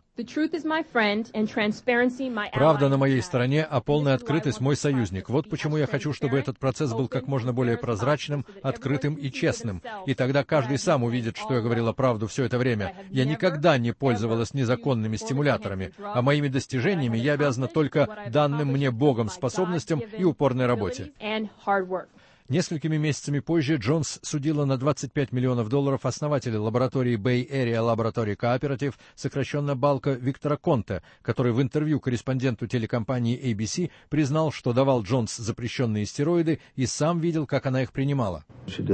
«Правда на моей стороне, а полная открытость — мой союзник. Вот почему я хочу, чтобы этот процесс был как можно более прозрачным, открытым и честным. И тогда каждый сам увидит, что я говорила правду все это время. Я никогда не пользовалась незаконными стимуляторами, а моими достижениями я обязана только данным мне Богом способностям и упорной работе». Несколькими месяцами позже Джонс судила на двадцать пять миллионов долларов основателя лаборатории Bay Area Laboratory Cooperative, сокращенно Балка, Виктора Конте, который в интервью корреспонденту телекомпании эй би си признал, что давал Джонс запрещенные стероиды и сам видел, как она их принимала.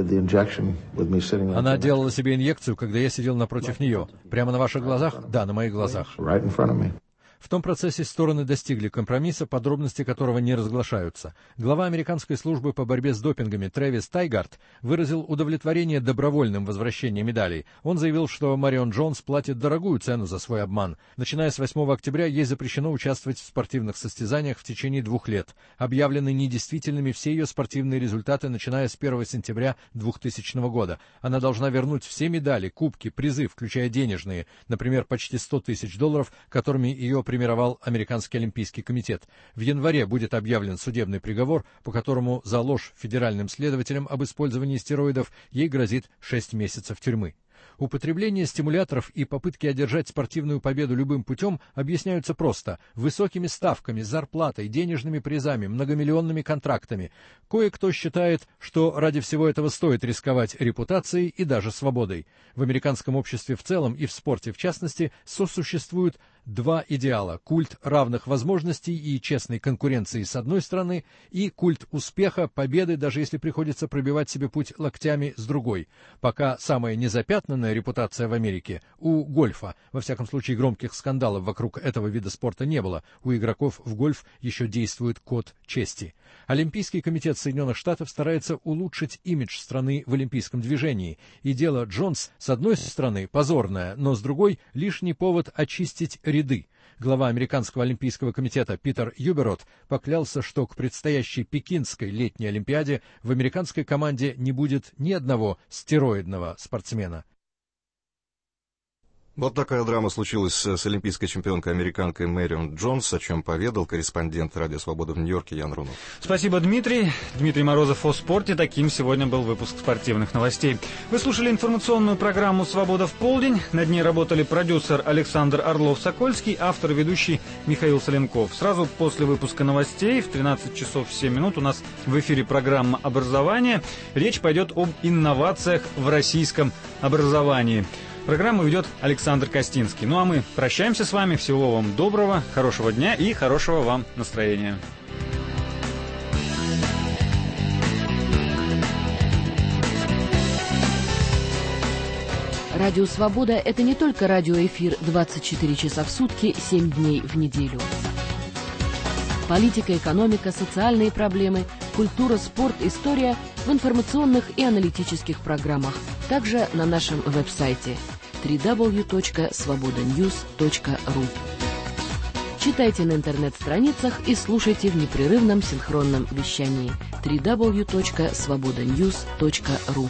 Она делала себе инъекцию, когда я сидел напротив нее. Прямо на ваших глазах? Да, на моих глазах. В том процессе стороны достигли компромисса, подробности которого не разглашаются. Глава американской службы по борьбе с допингами Трэвис Тайгард выразил удовлетворение добровольным возвращением медалей. Он заявил, что Марион Джонс платит дорогую цену за свой обман. Начиная с восьмого октября ей запрещено участвовать в спортивных состязаниях в течение двух лет. Объявлены недействительными все ее спортивные результаты, начиная с первого сентября двухтысячного года. Она должна вернуть все медали, кубки, призы, включая денежные, например, почти сто тысяч долларов, которыми ее премировал Американский олимпийский комитет. В январе будет объявлен судебный приговор, по которому за ложь федеральным следователям об использовании стероидов ей грозит шесть месяцев тюрьмы. Употребление стимуляторов и попытки одержать спортивную победу любым путем объясняются просто – высокими ставками, зарплатой, денежными призами, многомиллионными контрактами. Кое-кто считает, что ради всего этого стоит рисковать репутацией и даже свободой. В американском обществе в целом и в спорте в частности сосуществуют два идеала – культ равных возможностей и честной конкуренции с одной стороны и культ успеха, победы, даже если приходится пробивать себе путь локтями с другой. Пока самая незапятнанная репутация в Америке у гольфа, во всяком случае громких скандалов вокруг этого вида спорта не было, у игроков в гольф еще действует код чести. Олимпийский комитет Соединенных Штатов старается улучшить имидж страны в олимпийском движении, и дело Джонс с одной стороны позорное, но с другой лишний повод очистить ряды. Глава Американского олимпийского комитета Питер Юберот поклялся, что к предстоящей Пекинской летней олимпиаде в американской команде не будет ни одного стероидного спортсмена. Вот такая драма случилась с олимпийской чемпионкой-американкой Марион Джонс, о чем поведал корреспондент «Радио Свобода» в Нью-Йорке Ян Рунов. Спасибо, Дмитрий. Дмитрий Морозов о спорте. Таким сегодня был выпуск спортивных новостей. Вы слушали информационную программу «Свобода в полдень». Над ней работали продюсер Александр Орлов-Сокольский, автор и ведущий Михаил Соленков. Сразу после выпуска новостей в тринадцать часов семь минут у нас в эфире программа «Образование». Речь пойдет об инновациях в российском образовании. Программу ведет Александр Костинский. Ну а мы прощаемся с вами. Всего вам доброго, хорошего дня и хорошего вам настроения. Радио «Свобода» — это не только радиоэфир двадцать четыре часа в сутки, семь дней в неделю. Политика, экономика, социальные проблемы, культура, спорт, история в информационных и аналитических программах. Также на нашем веб-сайте дабл ю дабл ю дабл ю точка свобода ньюс точка ру. Читайте на интернет-страницах и слушайте в непрерывном синхронном вещании дабл ю дабл ю дабл ю точка свобода ньюс точка ру.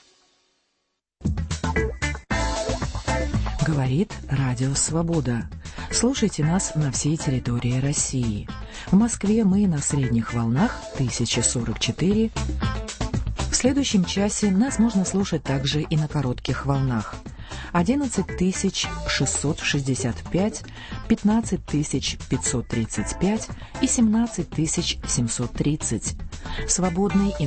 Говорит Радио Свобода. Слушайте нас на всей территории России. В Москве мы на средних волнах тысяча сорок четыре. В следующем часе нас можно слушать также и на коротких волнах. одиннадцать тысяч шестьсот шестьдесят пять, пятнадцать тысяч пятьсот тридцать пять и семнадцать тысяч семьсот тридцать. Свободный